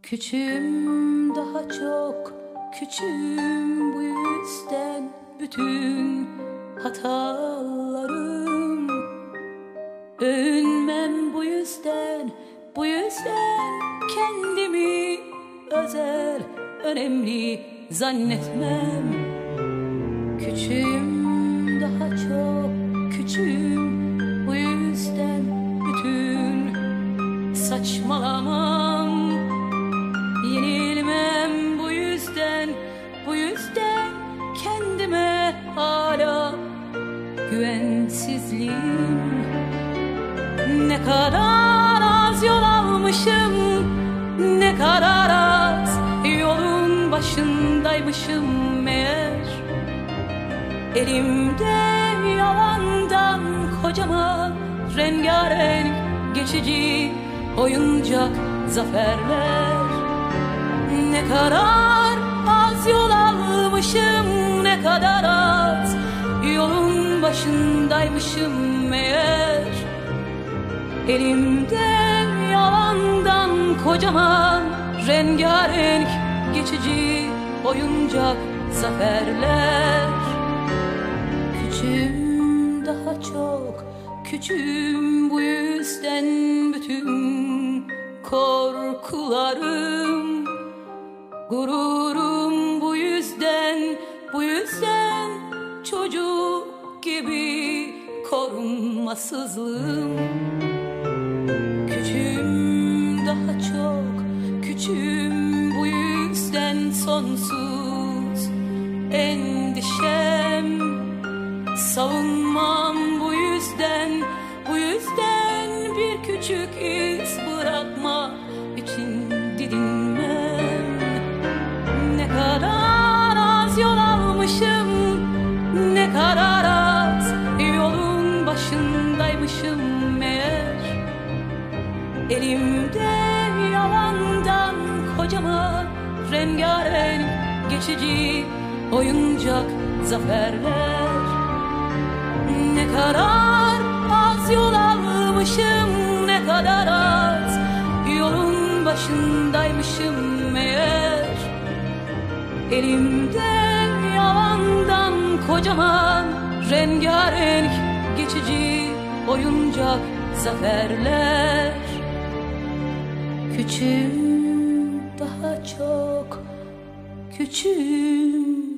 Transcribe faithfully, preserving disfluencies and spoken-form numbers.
Küçüğüm, daha çok küçüğüm, bu yüzden bütün hatalarım. Övünmem bu yüzden, bu yüzden kendimi özel, önemli zannetmem. Küçüğüm, daha çok küçüğüm, bu yüzden bütün saçmalamam. Yenilmem bu yüzden, bu yüzden kendime hala güvensizliğim. Ne kadar az yol almışım, ne kadar az yolun başındaymışım meğer. Elimde yalandan kocaman rengarenk geçici oyuncak zaferler. Ne kadar az yol almışım, ne kadar az yolun başındaymışım meğer. Elimde yalandan kocaman rengarenk geçici oyuncak zaferler. Küçüğüm, daha çok küçüğüm, bu yüzden bütün korkularım, gururum bu yüzden, bu yüzden çocuk gibi korunmasızlığım. Küçüğüm, daha çok küçüğüm, bu yüzden sonsuz endişem. Savunmam bu yüzden, bu yüzden bir küçük iz bırakma için didinmem. Ne kadar az yol almışım, ne kadar az yolun başındaymışım meğer. Elimde yalandan kocaman rengarenk geçici oyuncak zaferler. Ne kadar az yol almışım, ne kadar az yolun başındaymışım meğer. Elimde yalandan kocaman rengarenk geçici oyuncak zaferler. Küçüğüm, daha çok küçüğüm.